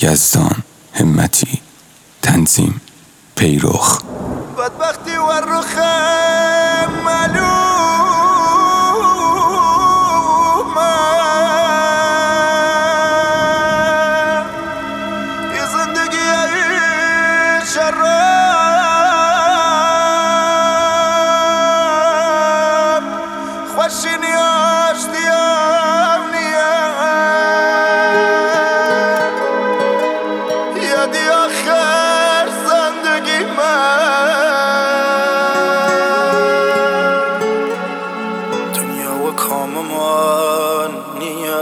یزدان همتی، تنظیم پیرخ. بدبختی و رخ معلوم ی زندگی شرم خوشینی آشتیم نیه یادی آخر زندگی دنیا و کاممان نیه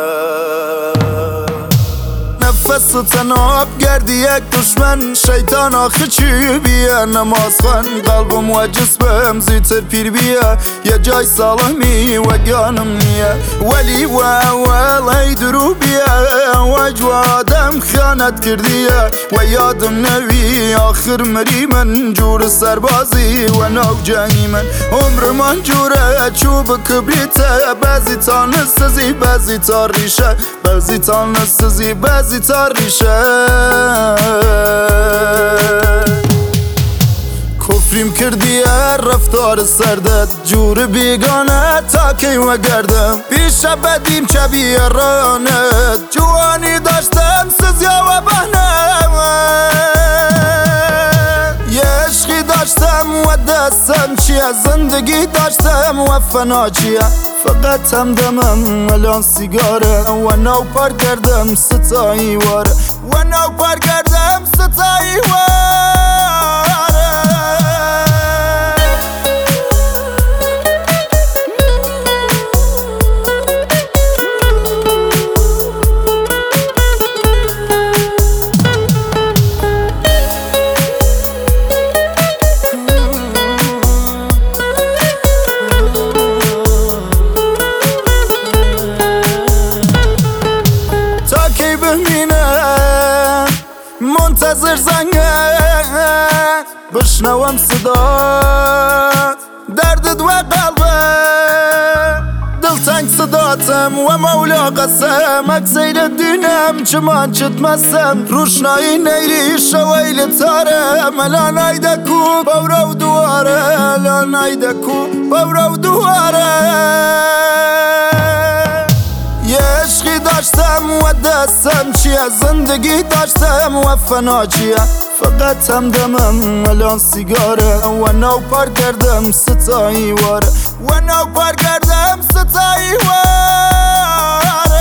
نفس و تناب گردی یک دشمن شیطان آخه چی بیه نماز خان قلبم و جسمم زیتر پیر بیه یه جای سالمی و گانم نیه ولی و اول ای درو بیه و جوادم خیانت کردیه و یادم نوی آخر مری من جور سربازی و نو جنگی من عمر من جوره چوب کبریته بعضی تا نسزی بعضی تا ریشه بعضی تا نسزی بعضی تا ریشه کفریم کردیه رفتار سردت جور بیگانه تا کی و گردم پیش بدیم چه بیرانت جوانی داشتم سزیا و بهنم یه عشقی داشتم و دستم چیه زندگی داشتم و فنا چیه فقط همدمم الان سیگاره و نو پر کردم ستایی واره و نو پر کردم ستایی واره منتظر زنگت بشنوم صدات دردت و قلبت دلتنگ صداتم و مولا قسم اکسیر دینم چمان چت مستم روشنایی نیری شویل تارم الان ایدکو باورو دواره الان ایدکو باورو دواره یه عشقی داشتم و دستم چیه زندگی داشتم و فنا چیه فقط همدمم الان سیگاره و نو پر کردم ستایی واره و نو پر کردم ستایی واره